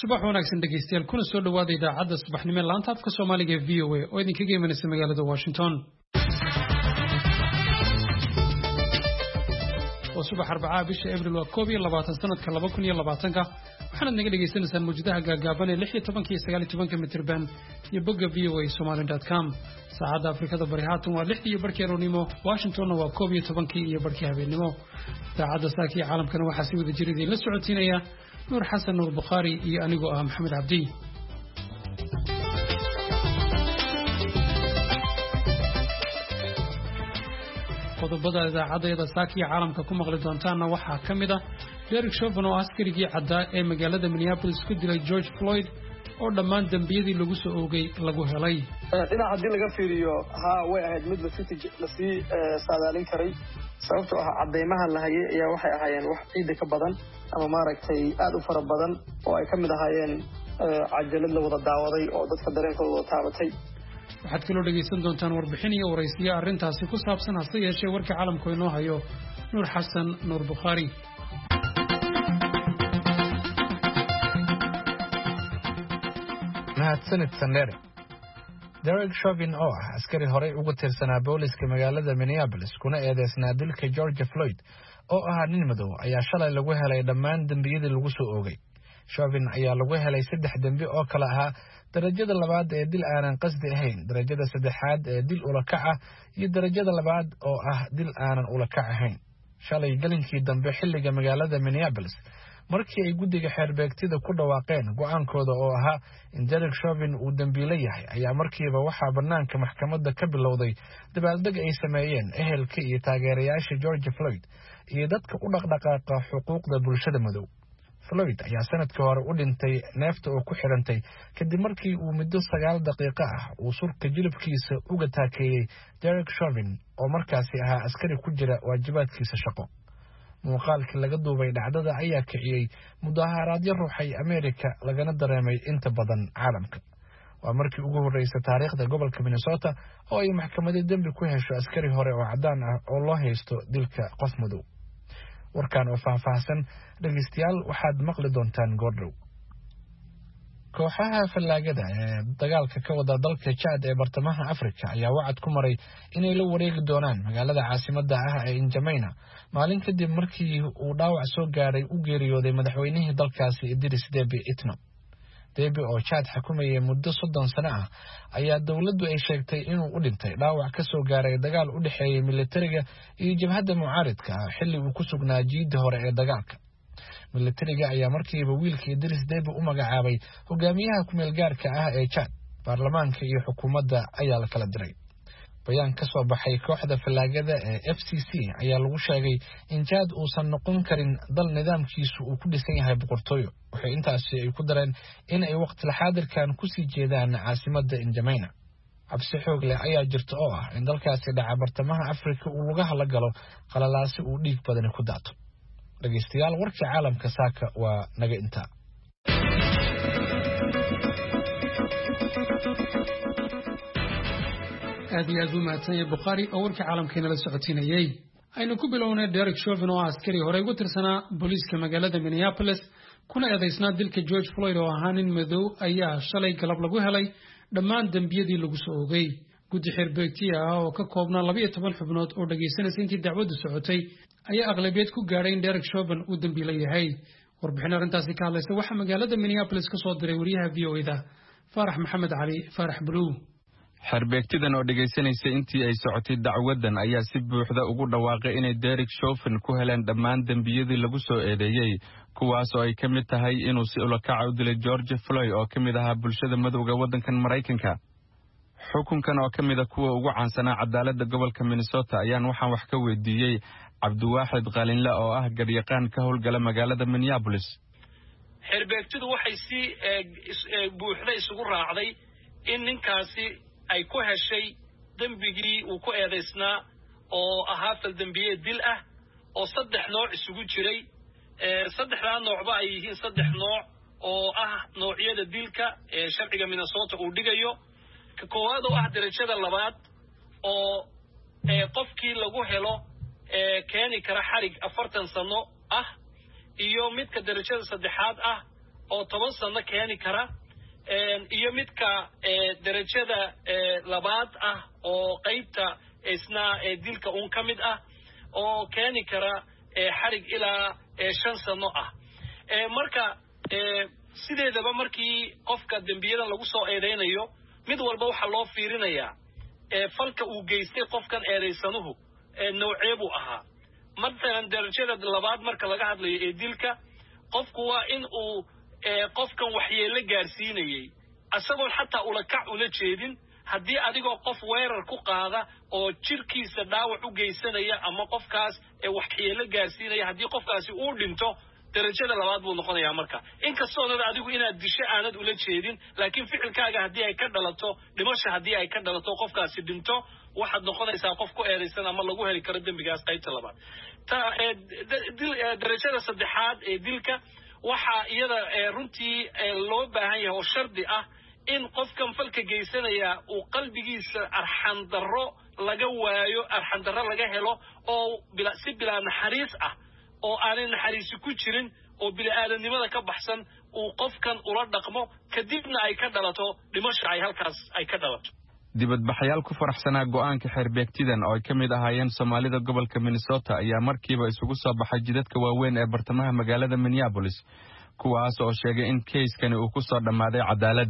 subax wanaagsan dhegeystayaal kuna soo dhawaada idaacadda subaxnimo laanta afka Soomaaliga ee VOA oo idinkaga imanaysa magaalada Washington. oo subax Arbacada bisha Abriil waa 22 sanadka 2020 waxaad naga dhageysanaysaan muujadaha gaagaaban ee 16 iyo 19 mitir band iyo bogga voasomali.com. saacadda Afrikada Bari haatan waa 6 iyo barkii aroornimo, Washingtonna waa 12 iyo barkii habeenimo. idaacadda saaki caalamkana waxaa si wada jir idin la socotiinaya نور حسن نور بخاري يانيغو محمد عبدي. qodobada idaacadda saaki caalamka ku maqli doontaana waxaa kamida Derek Chauvin oo askarigii cadda ee magaalada Minneapolis ku dilay George Floyd oo dhammaan dambiyadii lagu soo oogay lagu helay. dhinaca hadii laga fiiriyo way ahayd mid la sii saadaalin karay sababtoo ah cadeymaha la hayay ayaa waxay ahaayeen wax ciid ka badan ama maaragtay aad u fara badan oo ay kamid ahaayeen cajalad la wada daawaday oo dadka dareenkooda taabatay. waxaad kaloo dhageysan doontaan warbixin iyo waraysiyo arrintaasi ku saabsan hase yeeshee warka caalamku inoo hayo Nuur Xasan Nuur Bukhari. mahadsanid Sandere. Derek Chauvin oo ah askari horey ugu tirsanaa booliska magaalada Minneapolis kuna eedeysnaa dilka George Floyd oo ahaa nin madow ayaa shalay lagu helay dhammaan dambiyadii lagu soo oogay. Chauvin ayaa lagu helay 3 dambi oo kala ahaa darajada labaad ee dil aanan qasdi ahayn, darajada saddexaad ee dil ula kac ah iyo darajada labaad oo ah dil aanan ula kac ahayn. shalay galinkii dambe xilliga magaalada Minneapolis markii ay guddiga xeerbeegtida ku dhawaaqeen go'aankooda oo ahaa in Derek Chauvin uu dambiile yahay ayaa markiiba waxaa banaanka maxkamadda ka bilowday dabaaldeg ay sameeyeen ehelka iyo taageerayaasha George Floyd iyo dadka u dhaqdhaqaaqa xuquuqda bulshada madow. Floyd ayaa sanadkii hore u dhintay neefta oo ku xirantay kadib markii uu muddo 9 daqiiqo ah uu surka jilibkiisa uga taakeeyay Derek Chauvin oo markaasi ahaa askari ku jira waajibaadkiisa shaqo. muuqaalkii laga duubay dhacdada ayaa kiciyay mudaharaadyo ruuxay Amerika lagana dareemay inta badan caalamka. waa markii ugu horeysay taariikhda gobolka Minnesota oo ay maxkamadda dambi ku hesho askari hore oo cadaan ah oo loo haysto dilka qof madow. warkaan oo faahfaahsan dhageystayaal waxaad maqli doontaan goordhow. kooxaha fallaagada ee dagaalka ka wada dalka Chad ee bartamaha Afrika ayaa wacad ku maray inay la wareegi doonaan magaalada caasimadda ah ee N'Djamena maalin kadib markii uu dhaawac soo gaaray u geeriyooday madaxweynihii dalkaasi Idris Deby Itno. Deby oo Chad xukumayay muddo 30 sano ah ayaa dawladdu ay sheegtay inuu u dhintay dhaawac ka soo gaaray dagaal u dhaxeeyay militariga iyo jabhadda mucaaradka xilli uu ku sugnaa jiidda hore ee dagaalka. militariga ayaa markiiba wiilka Idris Deby u magacaabay hogaamiyaha ku meel gaarka ah ee Chad. baarlamaanka iyo xukuumadda ayaa la kala diray. bayaan ka soo baxay kooxda fallaagada ee FCC ayaa lagu sheegay in Chad uusan noqon karin dal nidaamkiisu uu ku dhisan yahay boqortooyo. waxay intaasi ay ku dareen in ay waqti la xaadirkan ku sii jeedaan caasimadda N'Djamena. cabsi xoog leh ayaa jirta oo ah in dalkaasi dhaca bartamaha Afrika uu lugaha la galo qalalaasi uu dhiig badan ku daato. dhageystayaal warka caalamka saaka waa naga intaa. aad iyo aad u mahadsan Bukhari oo warka caalamkeena la socotiinayay. aynu ku bilownay Derek Chauvin oo askari hore ugu tirsanaa booliska magaalada Minneapolis kuna eedeysnaa dilka George Floyd oo ahaa nin madow ayaa shalay galab lagu helay dhammaan dambiyadii lagu soo oogay. guddi xeerbeegti ah oo ka koobnaa 12 xubnood oo dhageysanaysa intii dacwaddu socotay ayaa aqlabiyad ku gaaray in Derek Chauvin uu dambiile yahay. warbixin arrintaasi ka hadlaysa waxaa magaalada Minneapolis ka soo diray wariyaha VOA-da Farax Maxamed Cali Farax Blue. xeerbeegtidan oo dhageysanaysa intii ay socotay dacwadan ayaa si buuxda ugu dhawaaqay inay Derek Chauvin ku heleen dhammaan dambiyadii lagu soo eedeeyay, kuwaas oo ay ka mid tahay inuu si ula kac u dilay George Floyd oo ka mid ahaa bulshada madowga waddankan Mareykanka. xukunkan oo ka mid ah kuwa ugu caansanaa cadaaladda gobolka Minnesota ayaan waxaan wax ka weydiiyey Cabdiwaaxid Qalinle oo ah garyaqaan ka howlgala magaalada Minneapolis. xeerbeegtidu waxay si buuxda isugu raacday in ninkaasi ay ku heshay dambigii uu ku eedeysnaa oo ahaa faldambiye dil ah oo 3 nooc isugu jiray. 3 noocba ay yihiin 3 nooc oo ah noocyada dilka ee sharciga Minnesota uu dhigayo. ka koowaad oo ah darajada labaad oo qofkii lagu helo keeni kara xarig 40 sano ah iyo midka darajada saddexaad ah oo 10 sano keeni kara iyo midka darajada labaad ah oo qaybta isna dilka uun ka mid ah oo keeni kara xarig ilaa 5 sano ah marka sideedaba markii qofka dambiyadan lagu soo eedeynayo mid walba waxa loo fiirinayaa falka uu geystay qofkan eedeysanuhu nooceebu ahaa مثلا درجة اللباد مركز لقى هذا الدلكة قفوا إن أو قفكم وحيي لجارسيني أسبب حتى أولكع ولتشيدين هدي أديكوا قف وير الكوكا أو تشركي سداو وجيسنا يا أما قف كاس وحيي لجارسيني هدي قف كاس يقولنتو درجة اللباد بنقول يا مركز إن كسرنا أديكوا إن الدشاء عند ولتشيدين لكن في الكاجا هدي أي كدلتو لمش هدي أي كدلتو قف كاس يدنتو واحد نقطة قفكو إيريسنا ما لقوها لكردم بجاز قيت اللباد تا درجة صدحات دلك waxa iyada runtii loo baahan yahay oo shardi ah in qofkan falka geysanaya uu qalbigiisa arxan darro laga waayo arxan darro laga helo oo bila naxariis ah oo aan naxariis ku jirin oo bila aadanimada ka baxsan uu qofkan ula dhaqmo kadibna ay ka dhalato dhimasho ay halkaas ay ka dhalato dibadbaxayaal ku faraxsanaa go'aanka xeerbeegtidan oo ay ka mid ahaayeen Soomaalida gobolka Minnesota ayaa markiiba isugu soo baxay jidadka waaweyn ee bartamaha magaalada Minneapolis kuwaas oo sheegay in case-kani uu ku soo dhamaaday cadaalad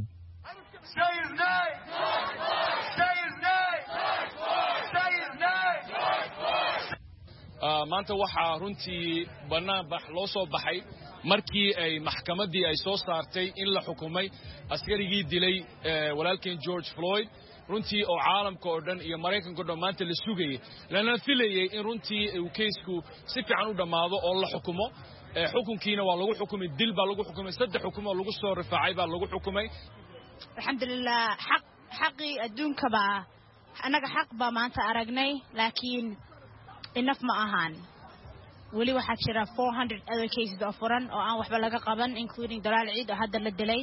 maanta waxa runtii banaanbax loo soo baxay markii ay maxkamadii ay soo saartay in la xukumay askarigii dilay walaalkeen George Floyd runtii oo caalamka oo dhan iyo Mareykanka oo dhan maanta la sugayay lana filayay in runtii uu case-ku si fiican u dhamaado oo la xukumo xukunkiina waa lagu xukumay dil baa lagu xukumay saddex xukumo lagu soo rifaacay baa lagu xukumay alxamdulillah xaqi adduunka baa anaga xaq baa maanta aragnay laakiin enough ma ahan wali waxaa jira 400 other cases oo furan oo aan waxba laga qaban including Dalaal Ciid oo hadda la dilay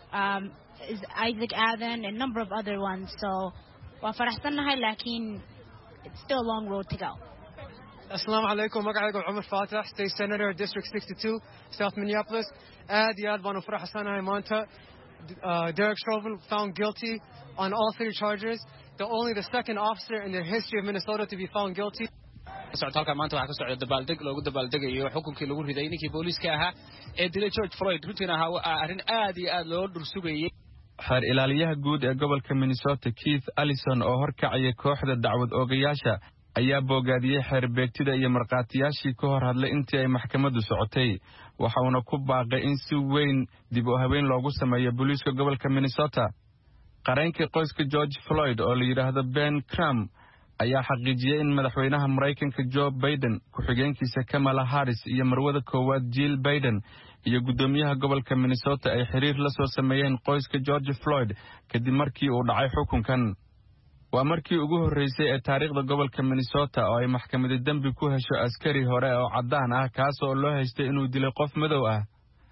Isaac Adan and a number of other ones so waa faraxsanahay laakiin it's still a long road to go. Assalamu alaikum magacaygu Umar Fatah State Senator District 62 South Minneapolis aad iyo aad baan u faraxsanahay maanta Derek Chauvin found guilty on all 3 charges the second officer in the history of Minnesota to be found guilty socdaalka maanta waxa ka socda dabaaldeg loogu dabaaldegayo xukunkii lagu riday ninkii booliska ahaa ee dilay George Floyd runtiina ahaa arrin aad iyo aad loo dhursugayay xeer ilaaliyaha guud ee gobolka Minnesota Keith Allison oo horkacaya kooxda dacwad oogayaasha ayaa boogaadiyay xeerbeegtida iyo marqaatiyaashii ka hor hadlay intii ay maxkamaddu socotay waxa uu ku baaqay in si weyn dib u habeyn loogu sameeyo booliska gobolka Minnesota qareenkii qoyska George Floyd oo la yiraahdo Ben Crump ayaa xaqiijiyay in madaxweynaha Mareykanka Joe Biden ku-xigeenkiisa Kamala Harris iyo marwada koowaad Jill Biden iyo gudoomiyaha gobolka Minnesota ay xiriir la soo sameeyeen qoyska George Floyd kadib markii uu dhacay xukunkan waa markii ugu horeysay ee taariikhda gobolka Minnesota oo ay maxkamadda dambi ku hesho askari hore oo cadaan ah kaas oo loo haystay inuu dilay qof madow ah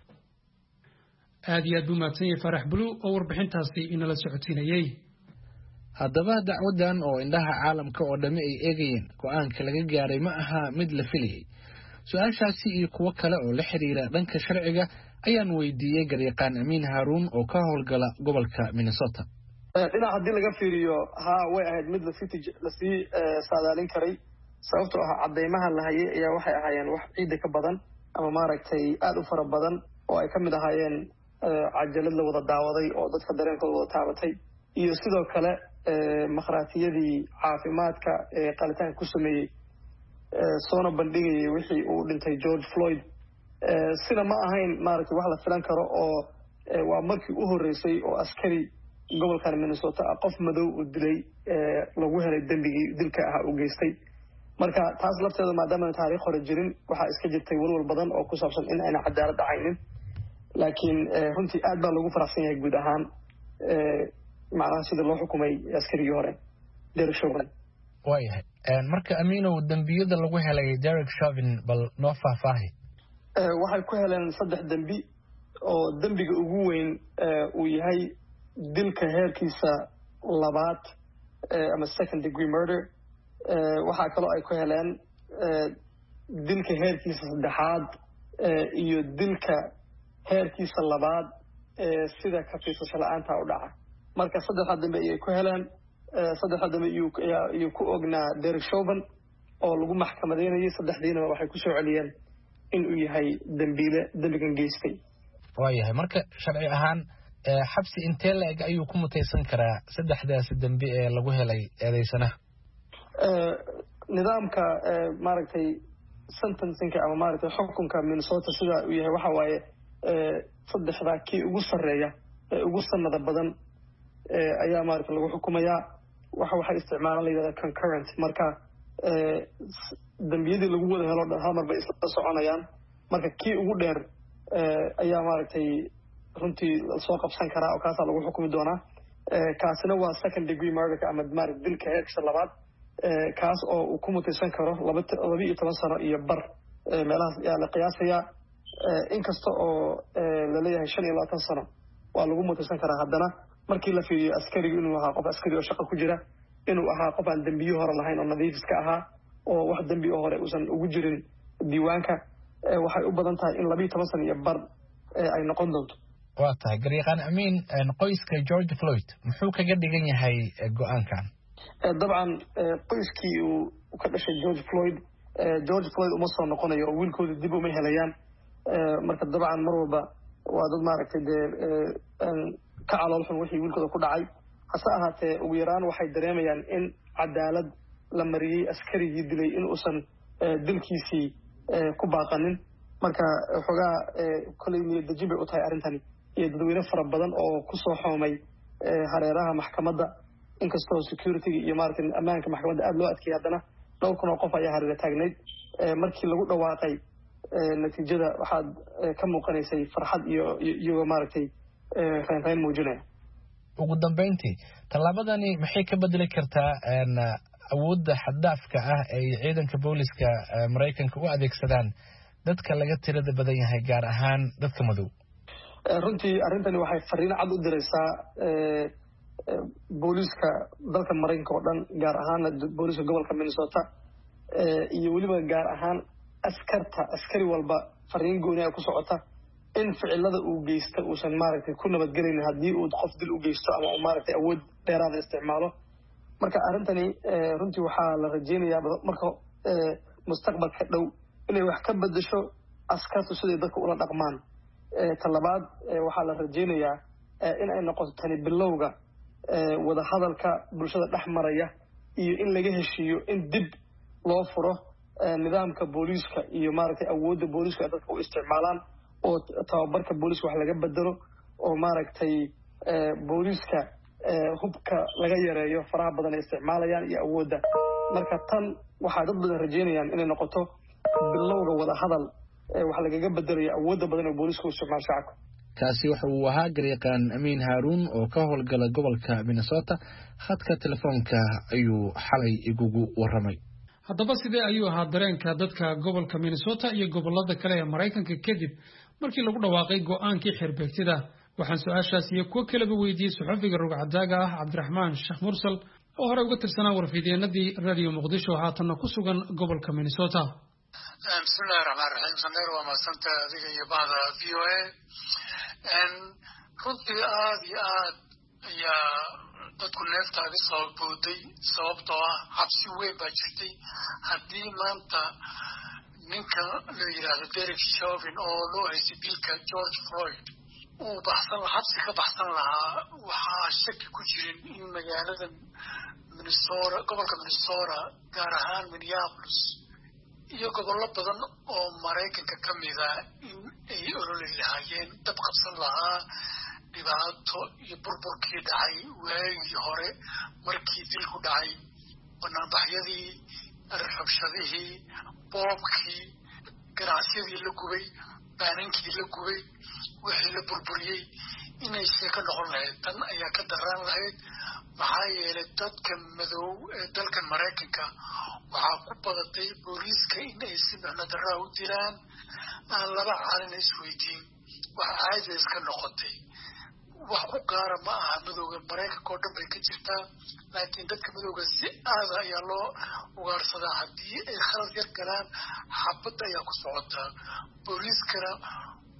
aad iyo aad buu mahadsanyahay Farax Blue oo warbixintaasi inala socotinayay haddaba dacwadan oo indhaha caalamka oo dhami ay eegayeen go'aanka laga gaaray ma aha mid la filayay su'aashaasi iyo kuwa kale oo la xiriira dhanka sharciga ayaan weydiiyay garyaqaan Amiin Haruun oo ka howlgala gobolka Minnesota dhinaca haddii laga fiiriyo way ahayd mid la sii saadaalin karay sababtoo ah cadeymaha la hayay ayaa waxay ahaayeen wax ciida ka badan ama maaragtay aad u fara badan oo ay ka mid ahaayeen cajalad la wada daawaday oo dadka dareenkooda wada taabatay iyo sidoo kale makhraatiyadii caafimaadka ee qalitaan ku sameeyey soona bandhigayay wixii uu dhintay George Floyd sida ma ahayn maaragtay wax la filan karo oo waa markii u horeysay oo askari gobolkan Minnesota qof madow u dilay lagu helay dambigii dilka ah uu geystay marka taas lafteeda maadaama taariikh hore jirin waxa iska jirtay walwal badan oo ku saabsan in ayna cadaalad dhacaynin laakiin runtii aad baa lagu faraxsan yahay guud ahaan macnaha sida loo xukumay askarigii hore Derek Chauvin waayahay marka Amiinow dambiyada lagu helay Derek Chauvin bal noo faahfaahi waxay ku heleen 3 dambi oo dambiga ugu weyn uu yahay dilka heerkiisa labaad ama second degree murder waxa kale ay ku heleen dilka heerkiisa saddexaad iyo dilka heerkiisa labaad sida ka fiirsasho la-aanta u dhaca marka saddexda dambe ayay ku heleen saddexda dambe iyuu ku ognaa Derek Chauvin oo lagu maxkamadeynayay saddexdiina waxay ku soo celiyeen inuu yahay dembigan geystay waayahay marka sharci ahaan xabsi intee la-eg ayuu ku mutaysan karaa saddexdaasi dembi ee lagu helay eedeysanaha nidaamka maaragtay sentencingka ama maaragtay xukunka Minnesota sida uu yahay waxa waaye saddexda kii ugu sareeya ugu sanada badan ayaa maaragtay lagu xukumayaa waxay isticmaalaan la yiraahdo concurrent marka dambiyadii lagu wada helo hal mar bay isla soconayaan marka kii ugu dheer ayaa maaragtay runtii soo qabsan karaa oo kaasa lagu xukumi doonaa kaasina waa second degree murder ama maaragtay dilka heerkiisa labaad kaas oo uu ku mutaysan karo 12 sano iyo bar meelahaas ayaa la qiyaasayaa inkasta oo la leeyahay 25 sano waa lagu mutaysan karaa haddana markii la fiiriyo askarigu inuu ahaa qof askari oo shaqo ku jira inuu ahaa qof aan dambiyo hore lahayn oo nadiif iska ahaa oo wax dambi oo hore uusan ugu jirin diiwaanka waxay u badan tahay in 12 sano iyo bar ay noqon doonto waa tahay garyaqaan amiin qoyska George Floyd muxuu kaga dhigan yahay go'aankan dabcan qoyskii uu ka dhashay George Floyd uma soo noqonayo oo wiilkooda dib uma helayaan marka dabcan mar walba waa dad maaragtay ka calool xun wixii wiilkooda ku dhacay hase ahaatee ugu yaraan waxay dareemayaan in cadaalad la mariyey askarigii dilay in uusan dilkiisii ku baaqanin marka xogaa kolay niyad dejin bay u tahay arrintani iyo dadweyne fara badan oo ku soo xoomay hareeraha maxkamadda inkastoo security iyo maaragtay ammaanka maxkamadda aad loo adkeeyay haddana 2,000 oo qof ayaa hareera taagnayd markii lagu dhawaaqay natiijada waxaad ka muuqanaysay farxad iyo maaragtay rayn muujinaya ugu dambeyntii tallaabadani maxay ka bedeli kartaa awoodda xaddaafka ah ee ciidanka booliska Mareykanka u adeegsadaan dadka laga tirada badan yahay gaar ahaan dadka madow runtii arrintani waxay fariin cad u diraysaa booliska dalka Mareykanka oo dhan gaar ahaan booliska gobolka Minnesota iyo waliba gaar ahaan askari walba fariin gooni ah ku socota in ficilada uu geysto uusan maaragtay ku nabadgelin haddii uu qof dil u geysto ama uu maaragtay awood dheeraad isticmaalo marka arrintani runtii waxaa la rajeynayaa marka mustaqbalka dhow inay wax ka bedesho askartu siday dadka ula dhaqmaan talabaad waxaa la rajeynayaa in ay noqoto tani bilowga wada hadalka bulshada dhex maraya iyo in laga heshiiyo in dib loo furo nidaamka booliska iyo maaragtay awoodda booliska dadka u isticmaalaan oo tababarka booliska wax laga bedelo oo maaragtay booliska hubka laga yareeyo faraha badan ay isticmaalayaan iyo awoodda marka tan waxaa dad badan rajeynayaan inay noqoto bilowga wada hadal wax lagaga bedelayo awoodda badan oo booliska u isticmaal shacabka kaasi waxa uu ahaa garyaqaan amiin haaruun oo ka howlgala gobolka Minnesota khadka telefoonka ayuu xalay igugu waramay haddaba sidee ayuu ahaa dareenka dadka gobolka Minnesota iyo gobolada kale ee Mareykanka kadib markii lagu dhawaaqay go'aankii xirbeegtida waxaan su'aashaas iyo kuwa kale weydiiyay suxufiga rugcadaaga ah Cabdiraxmaan Sheekh Mursal oo hore uga tirsanaa warfideenadii Radio Muqdisho haatan ku sugan gobolka Minnesota bismillahir rahmanir rahim sameer waa maasanta adiga iyo baada VOA runtii aad iyo aad ayaa dadku neeftaaga soo booday sababtoo ah cabsi weyn baa jirtay haddii maanta ninka la yidhaahdo Derek Chauvin oo loo haystay dilka George Floyd uu xabsi ka baxsan lahaa waxaa shaki ku jirin in magaalada Minnesota gobolka Minnesota gaar ahaan Minneapolis iyo gobollo badan oo Mareykanka ka mid ah in ay ololi lahaayeen dab qabsan lahaa dhibaato iyo burburkii dhacay waagii hore markii dilku dhacay banaanbaxyadii rabshadihii boobkii ganacsiyadii la gubay baanankii la gubay wixii la burburiyey inay sheeko noqon lahayd tan ayaa ka daraan lahayd maxaa yeelay dadka madow ee dalkan Mareykanka waxaa ku badatay booliiska in ay si micno darraa u dilaan aan laba caalin isweydiin wax caadi iska noqotay wax ku gaara ma aha madowga Mareykanka oo dhan bay ka jirtaa laakiin dadka madowga si aad ayaa loo ugaarsadaa haddii ay khalad yar galaan xabad ayaa ku socotaa booliiskana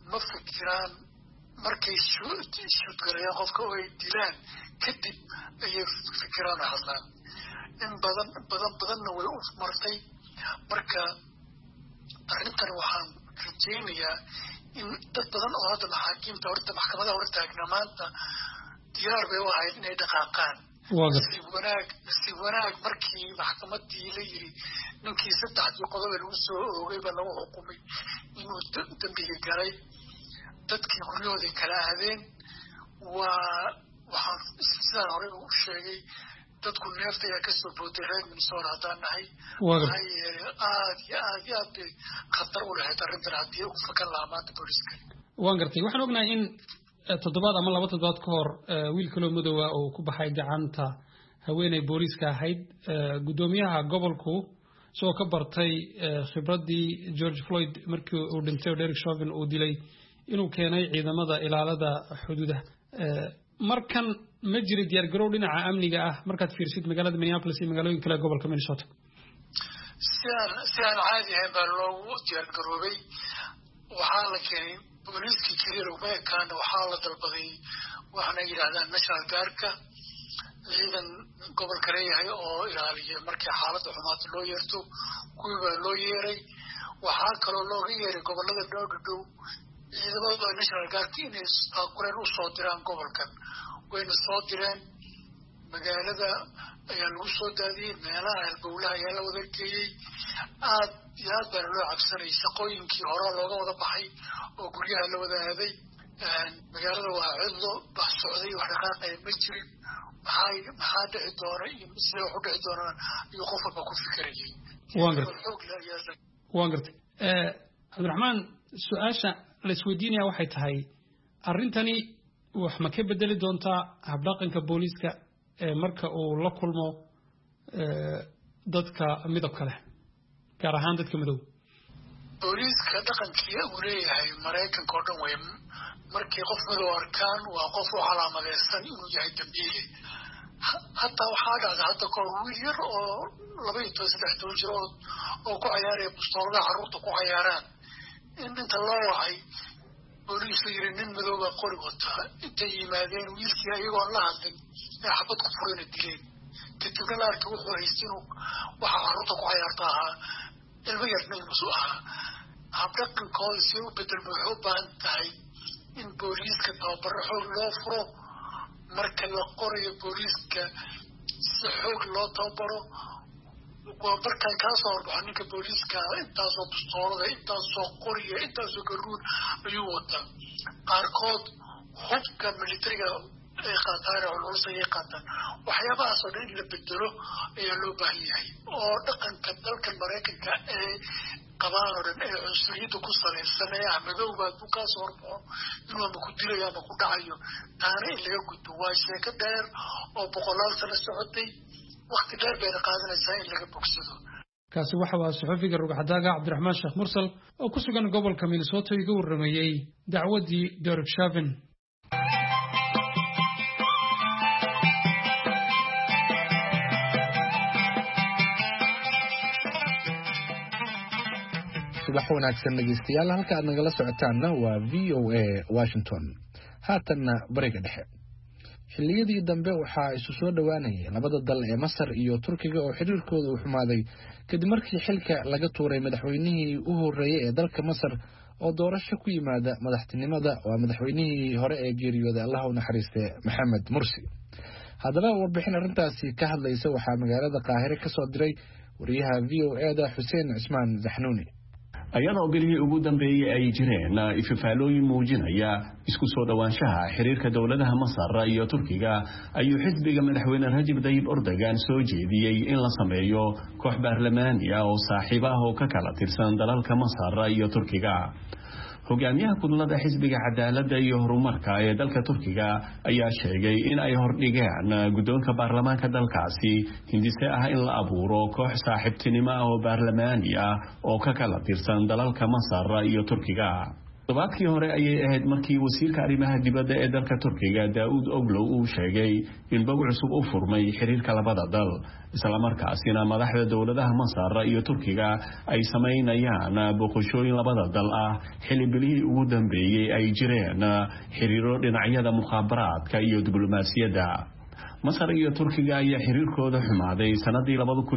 ma fikiraan markay shuudgalayaan qofka oo ay dilaan kadib ayay fikiraan hadlaan in badanna way u martay marka arrintan waxaan rajaynayaa in dad badan oo hadda maxaakiimta horta maxkamadaha hor taagna maanta diyaar bay u ahayd inay dhaqaaqaan nasiib wanaag markii maxkamadii la yiri ninkii 3 qodob lagu soo oogay baa lagu xukumay inuu dambiga galay dadkii guryahoodii kala aadeen waxaan sidaan hore u sheegay dadku neefta ayaa kasoo booday reer Minnesota haddaan nahay waxay aad iyo aad khatar u lahayd arrintan haddii u fakan lahaa maanta booliska waan gartay waxaan ognahay in 7 ama 2 toddobaad ka hor wiil kaloo madow ah oo ku baxay gacanta haweeney booliska ahayd gudoomiyaha gobolku soo ka bartay khibradii George Floyd markii uu dhintay Derek Chauvin uu dilay inuu keenay ciidamada ilaalada xuduudaha markan ma jiri diyaar garow dhinaca amniga ah markaad fiirsid magaalada Minneapolis iyo magaalooyin kale gobolka Minnesota si aan caadi ahayn baa loogu diyaar garoobay waxaa la keenay booliiskii keliya laguma ekaana waxaa la dalbaday waxaana yidhaahdaan national guardka ciidan gobolka leeyahay oo ilaaliya markii xaaladda xumaata loo yeerto kuwii baa loo yeeray waxaa kaloo looga yeeray gobolada dhow ciidamada national guardka inay aqoon u soo diraan gobolkan wayna soo direen magaalada ayaa lagu soo daadiyey meelaha halbowlaha ayaa la wada geeyey aad iyo aad baa loo cabsanay shaqooyinkii hore looga wada baxay oo guryaha la wada aaday magaalada waa cidlo bax socday wax dhaqaaqaya ma jirin maxaa dhici doona iyo sidee wax u dhici doonaan iyo qof walba ku fikirayay waan gartay cabdiraxmaan su-aasha la isweydiinaya waxay tahay arrintani wax ma ka bedeli doontaa habdhaqanka booliiska marka uu la kulmo dadka midabka leh gaar ahaan dadka madow booliiska dhaqankii uu leeyahay maraykanka oo dhan way markii qof madow arkaan waa qof u calaamadeysan inuu yahay dambiile hataa waxaa dhacda hadda kahor wiil yar oo 12-13 jir oo ku cayaaraya bustoolada carruurta ku cayaaraan in inta loo wacay booliis la yiri nin madow baa qori wataa intay yimaadeen wiilkii ayagoo la hadlin ee xabad ku furayna dileen kadibna la arkay wuxuu haystay inuu waxa carruurta ku cayaarta ahaa ilmo yarna inuu ahaa habdhaqankooda si u bedel wuxuu u baahan tahay in booliiska tababaro xoog loo furo marka la qorayo booliiska si xoog loo tababaro waa markaan kaa soo horbaxo ninka booliiska intaasoo bustoolada intaasoo qoriya intaasoo garuun ayuu wataa qaarkood hubka militariga ay qaataan oo culus ayay qaataan waxyaabahaasoo dhan in la bedelo ayaa loo baahan yahay oo dhaqanka dalkan maraykanka ee qabaan oo dhan ee cunsuriyadda ku salaysan ee madow baa hadduu kaa soo horbaxo inuu ama ku dilayo ama ku dhacayo taana in laga gudbo waa sheeko dheer oo 100 sano socotay waqti dheer bayna qaadanaysaa in laga bogsado kaasi waxa waa saxafiga rugcadaaga cabdiraxmaan sheekh mursal oo ku sugan gobolka Minnesota iga warramayay dacwadii Derek Chauvin subax wanaagsan dhegeystayaal halka aad nagala socotaanna waa VOA Washington haatanna bariga dhexe xilliyadii dambe waxaa isu soo dhawaanayay labada dal ee Masar iyo Turkiga oo xiriirkooda u xumaaday kadib markii xilka laga tuuray madaxweynihii u horeeyay ee dalka Masar oo doorasho ku yimaada madaxtinimada waa madaxweynihii hore ee geeriyooday Allah u naxariistay Maxamed Mursi haddaba warbixin arrintaasi ka hadlaysa waxaa magaalada Qaahire ka soo diray wariyaha VOA-da Xuseen Cismaan Zaxnuuni ayadoo bilihii ugu dambeeyay ay jireen ififaalooyin muujinaya isku soo dhawaanshaha xiriirka dawladaha Masar iyo Turkiga ayuu xisbiga madaxweyne Rajab Tayyip Erdogan soo jeediyay in la sameeyo koox baarlamaani ah oo saaxiib ah oo ka kala tirsan dalalka Masar iyo Turkiga hogaamiyaha kudlada xisbiga cadaaladda iyo horumarka ee dalka Turkiga ayaa sheegay in ay hordhigaan guddoonka baarlamaanka dalkaasi hindise ah in la abuuro koox saaxiibtinimo ah oo baarlamaani ah oo ka kala tirsan dalalka Masar iyo Turkiga tobaadkii hore ayay ahayd markii wasiirka arrimaha dibadda ee dalka Turkiga Daawud Oglo uu sheegay in bog cusub u furmay xiriirka labada dal isla markaasina madaxda dawladaha Masar iyo Turkiga ay sameynayaan boqoshooyin labada dal ah xilli bilihii ugu dambeeyay ay jireen xiriiro dhinacyada mukhaabaraadka iyo diblomaasiyadda. Masar iyo Turkiga ayaa xiriirkooda xumaaday sanadii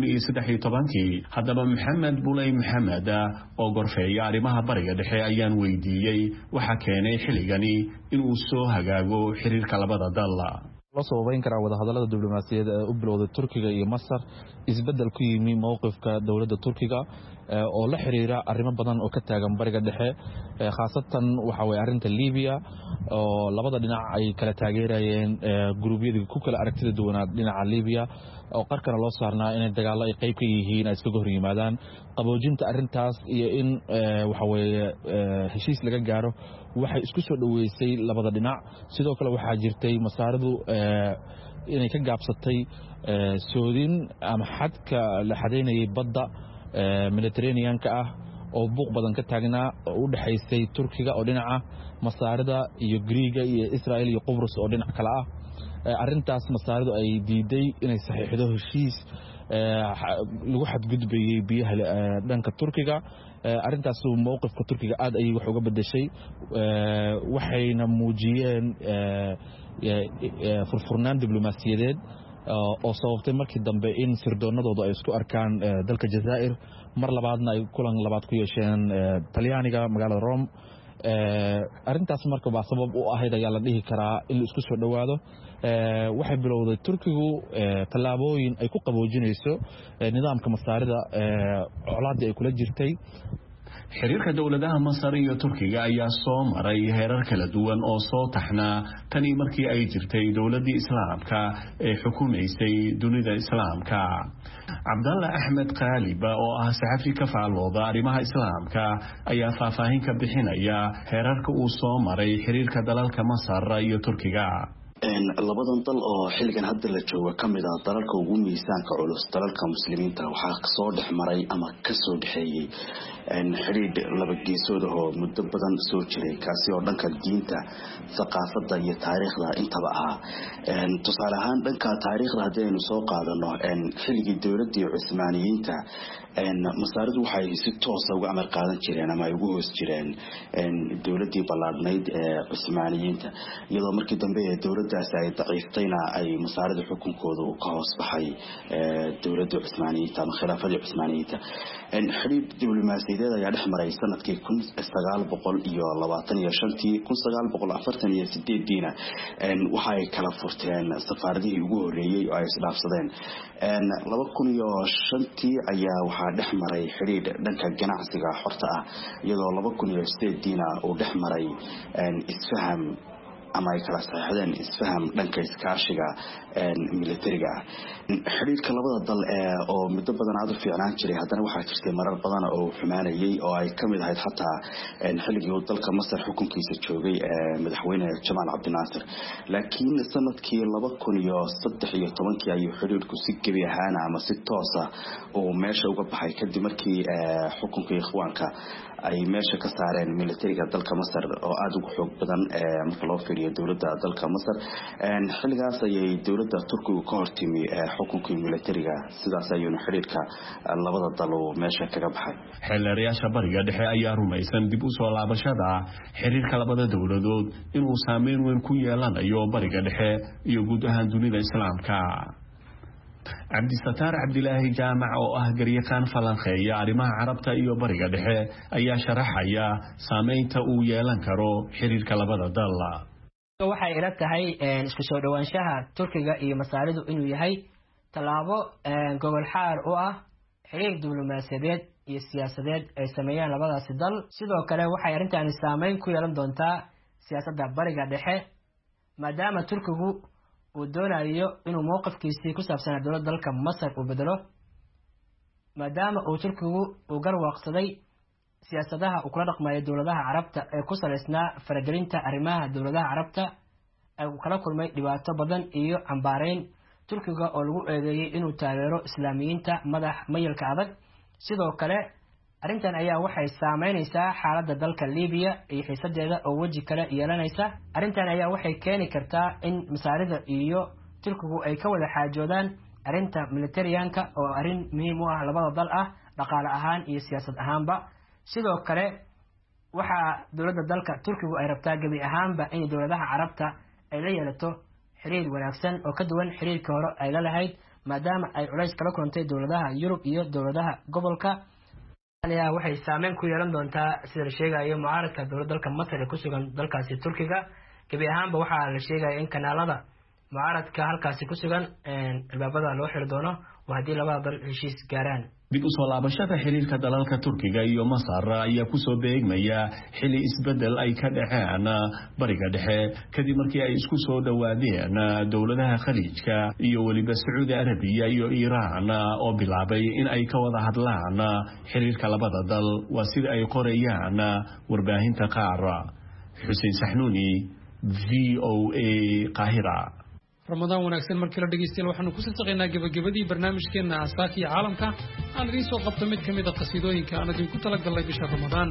2013 haddaba Maxamed Bulay Maxamed oo gorfeeya arrimaha bariga dhexe ayaan weydiiyay waxa keenay xilligani inuu soo hagaago xiriirka labada dal. la sababeyn karaa wada hadallada diblomaasiyadeed ee u bilowday Turkiga iyo Masar isbedel ku yimi mowqifka dawladda Turkiga oo la xiriira arrimo badan oo ka taagan bariga dhexe khaasatan waxa way arinta Liibiya oo labada dhinac ay kala taageerayeen gurubyada ku kala aragtida duwanaa dhinaca Liibiya oo qarkana loo saarnaa in dagaalo ay qayb ka yihiin ay iska hor yimaadaan qaboojinta arintaas iyo in waxa way heshiis laga gaaro waxay isku soo dhaweysay labada dhinac sidoo kale waxa jirtay masaaridu inay ka gaabsatay soodin ama xadka la xadeynayay badda Mediterranean-ka ah oo buuq badan ka taagnaa u dhaxaysay Turkiga oo dhinaca masaarida iyo Greega iyo Israel iyo Qobrus oo dhinac kale ah arintaas masaaridu ay diiday inay saxiixdo heshiis lagu xadgudbayay biyaha dhanka Turkiga arintaas mowqifka Turkiga aad ay wax uga bedeshay waxayna muujiyeen furfurnaan diblomaasiyadeed oo sababtay markii dambe in sirdoonadoodu ay isku arkaan dalka Jazaa'ir mar labaadna ay kulan labaad ku yeesheen Talyaaniga magaalada Rome arintaas marka baa sabab u ahayd ayaa la dhihi karaa in la isku soo dhawaado waxay bilowday Turkigu talaabooyin ay ku qaboojinayso nidaamka masaarida colaadii ay kula jirtay xiriirka dawladaha Masar iyo Turkiga ayaa soo maray heerar kala duwan oo soo taxnaa tani markii ay jirtay dawladii Islaamka ee xukumaysay dunida Islaamka. Abdallah Ahmed Qaliba oo ah saxafi ka faalooda arrimaha Islaamka ayaa faahfaahin ka bixinaya heerarka uu soo maray xiriirka dalalka Masar iyo Turkiga. labadan dal oo xilligan hadda la joogo kamid ah dalalka ugu miisaanka culus dalalka muslimiinta waxaa soo dhexmaray ama ka soo dhaxeeyay xiriir laba geesood oo muddo badan soo jiray kaasi oo dhanka diinta thaqaafada iyo taariikhda intaba ah tusaale ahaan dhanka taariikhda hadaynu soo qaadano xilligii dawladii Cusmaaniyiinta masaaridu waxay si toos ah uga amar qaadan jireen ama ay ugu hoos jireen dawladii ballaadhnayd ee Cusmaaniyiinta iyadoo markii dambe ee dawladdaas ay daciiftayna ay masaaridu xukunkoodu ka hoos baxay dawladda Cusmaaniyiinta ama khilaafadii Cusmaaniyiinta xiriir diblomaasiyadeed ayaa dhex maray sanadkii 1945 waxay kala furteen safaaradihii ugu horeeyay oo ay isdhaafsadeen 2005 ayaa waxaa dhex maray xiriir dhanka ganacsiga xorta ah iyadoo 2008 uu dhex maray isfaham ama ay kala saxeexdeen isfaham dhanka iskaashiga militariga xiriirka labada dal oo muddo badan aad u fiicnaan jiray haddana waxaa jirtay marar badan oo xumaanayay oo ay kamid ahayd xataa xilligii dalka Masar xukunkiisa joogay madaxweyne Jamal Abdel Nasser laakiin sanadkii 2013 ayuu xiriirku si gabi ahaan ama si toos ah oo meesha uga baxay kadib markii xukunkii ikhwaanka ay meesha ka saareen militariga dalka Masar oo aad ugu xoog badan marka loo fiiriyo dawladda dalka Masar xilligaas ayay dawladda Turkiga ka hortimi xukunkii militariga sidaas ayuu xiriirka labada dal meesha kaga baxay xeelarayaasha bariga dhexe ayaa rumaysan dib u soo laabashada xiriirka labada dawladood inuu saameyn weyn ku yeelanayo bariga dhexe iyo guud ahaan dunida Islaamka. Cabdisatar Cabdilaahi Jaamac oo ah garyaqaan falanqeeya arrimaha carabta iyo bariga dhexe ayaa sharaxaya saameynta uu yeelan karo xiriirka labada dal. waxay ila tahay isku soo dhawaanshaha Turkiga iyo masaaridu inuu yahay talaabo gobol xaar u ah xiriir diblomaasiyadeed iyo siyaasadeed ay sameeyaan labadaas dal sidoo kale waxay arrintan saameyn ku yeelan doontaa siyaasadda bariga dhexe maadaama Turkigu uu doonayo inuu mowqifkiisa ku saabsan dawladda dalka Masar uu bedelo maadaama uu Turkigu uu garwaaqsaday siyaasadaha uu kula dhaqmayo dawladaha Carabta ee ku saleysnaa faragelinta arrimaha dawladaha Carabta ay kala kulmay dhibaato badan iyo cambaareyn Turkiga oo lagu eedeeyay inuu taageero Islaamiyiinta madax mayilka adag sidoo kale arrintan ayaa waxay saameynaysaa xaaladda dalka Liibiya iyo xiisadeeda oo waji kale yeelanaysa. arrintan ayaa waxay keeni kartaa in masaarida iyo Turkigu ay ka wada xaajoodaan arrinta militariyanka oo arrin muhiim u ah labada dal ah dhaqaale ahaan iyo siyaasad ahaanba. sidoo kale waxa dowladda dalka Turkigu ay rabtaa gabi ahaanba in dowladaha Carabta ay la yeelato xiriir wanaagsan oo ka duwan xiriirka hore ay la lahayd maadaama ay culays kala kulantay dowladaha Yurub iyo dowladaha gobolka. waxay saameyn ku yeelan doontaa sida la sheegayo mucaaradka dowladda dalka Masar ee ku sugan dalkaasi Turkiga. gabi ahaanba waxaa la sheegaya in kanaalada mucaaradka halkaasi ku sugan albaabada loo xiri doono haddii labada dal heshiis gaaraan. dib u soo laabashada xiriirka dalalka Turkiga iyo Masar ayaa ku soo beegmaya xilli isbedel ay ka dhaceen bariga dhexe kadib markii ay isku soo dhawaadeen dowladaha Khaliijka iyo waliba Sacuudi Arabiya iyo Iiraan oo bilaabay in ay ka wada hadlaan xiriirka labada dal waa sida ay qorayaan warbaahinta qaar. Xuseen Saxnuuni, VOA, Qaahira. رمضان wanaagsan markii la dhageystay waxaanu ku sii gabagabadii barnaamijkeena Asaaka iyo Caalamka aan idin soo qabto mid kamid ah qasiidooyinka aan idinku tala galay bisha Ramadaan.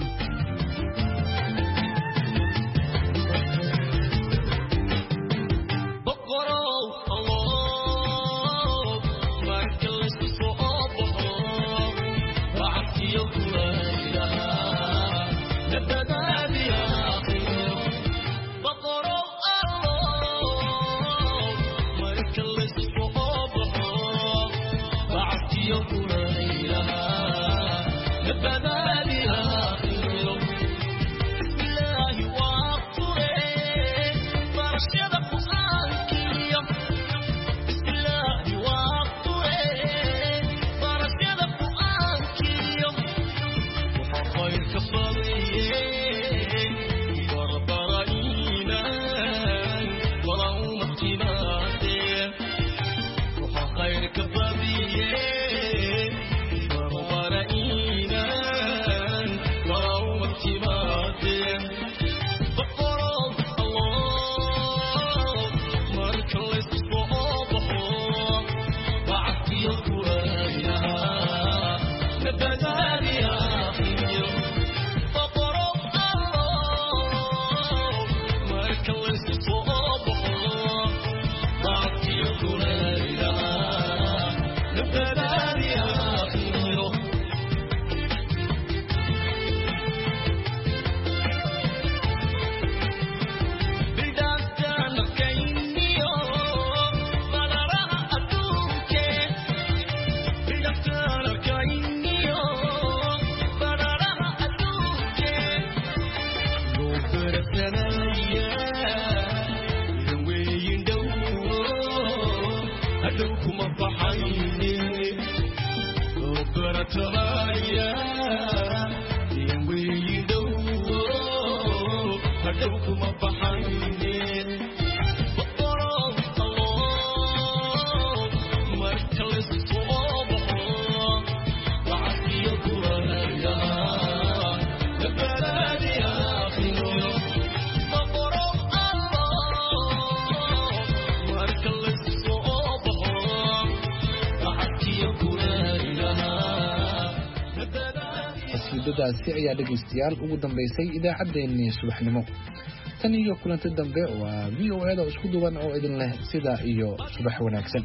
qasiidadaasi ayaa dhageystayaal ugu dambeysay idaacaddeenii subaxnimo. tan iyo kulanti dambe waa VOA da isku duwan oo idin leh sida iyo subax wanaagsan.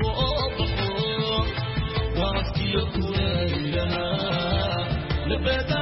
The